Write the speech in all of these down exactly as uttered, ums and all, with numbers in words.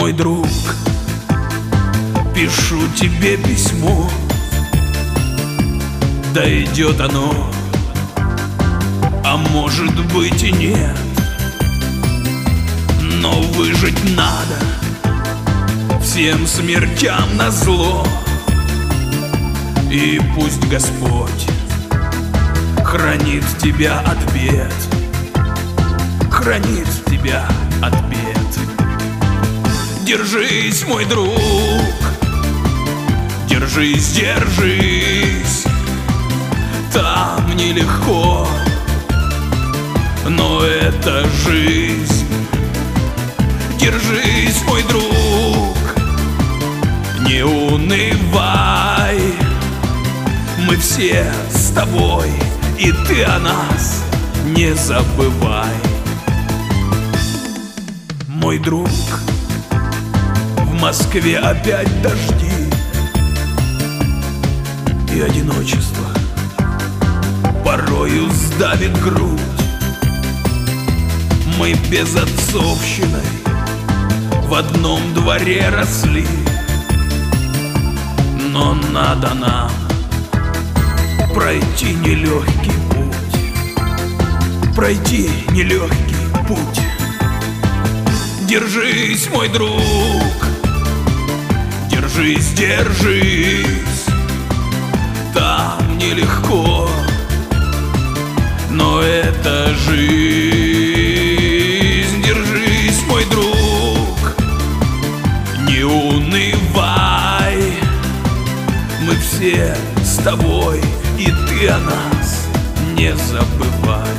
Мой друг, пишу тебе письмо, дойдет оно, а может быть и нет. Но выжить надо всем смертям назло. И пусть Господь хранит тебя от бед, хранит тебя от бед. Держись, мой друг, держись, держись. Там нелегко, но это жизнь. Держись, мой друг, не унывай. Мы все с тобой, и ты о нас не забывай. Мой друг, в Москве опять дожди и одиночество порою сдавит грудь. Мы безотцовщиной в одном дворе росли, но надо нам пройти нелегкий путь, пройти нелегкий путь. Держись, мой друг, держись, держись. Там нелегко, но это жизнь. Держись, мой друг, не унывай. Мы все с тобой, и ты о нас не забывай.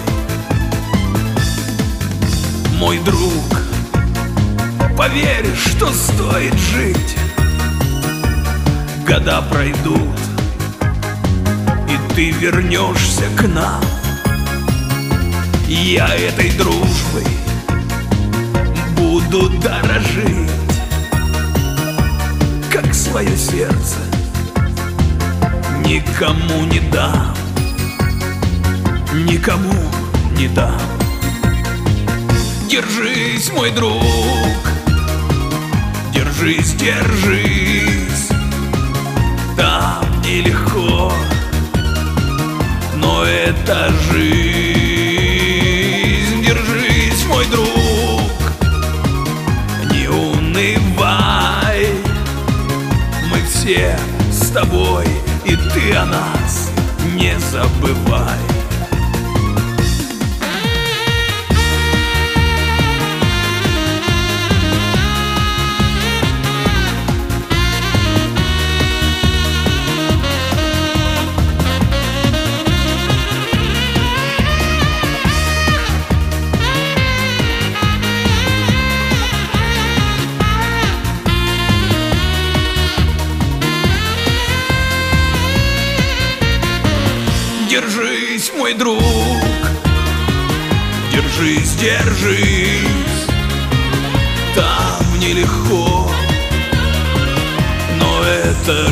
Мой друг, поверь, что стоит жить. Года пройдут, и ты вернешься к нам. Я этой дружбой буду дорожить, как свое сердце никому не дам, никому не дам. Держись, мой друг, держись, держись. Там нелегко, но это жизнь. Держись, мой друг, не унывай. Мы все с тобой, и ты о нас не забывай. Держись, мой друг, держись, держись. Там нелегко, но это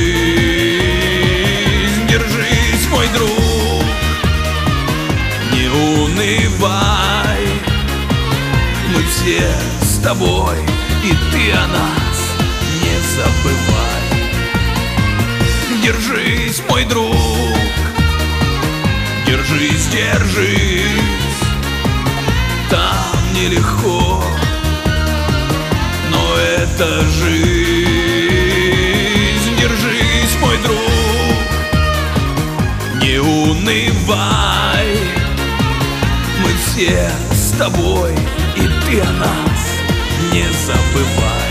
жизнь. Держись, мой друг, не унывай. Мы все с тобой, и ты о нас не забывай. Держись, мой друг, держись, держись. Там нелегко, но это жизнь. Держись, мой друг, не унывай. Мы все с тобой, и ты о нас не забывай.